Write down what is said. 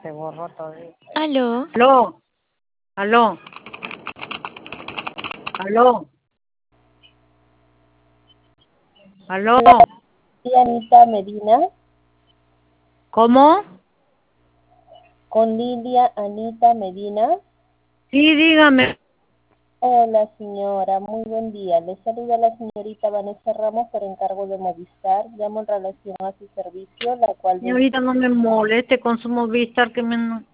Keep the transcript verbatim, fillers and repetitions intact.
Se borró todo. Aló. Aló, aló, aló, aló. Sí, Anita Medina. ¿Cómo? Con Lilia Anita Medina. Sí, dígame. Hola señora, muy buen día. Le saluda la señorita Vanessa Ramos por encargo de Movistar. Llamo en relación a su servicio, la cual... Señorita, no me moleste con su Movistar que me...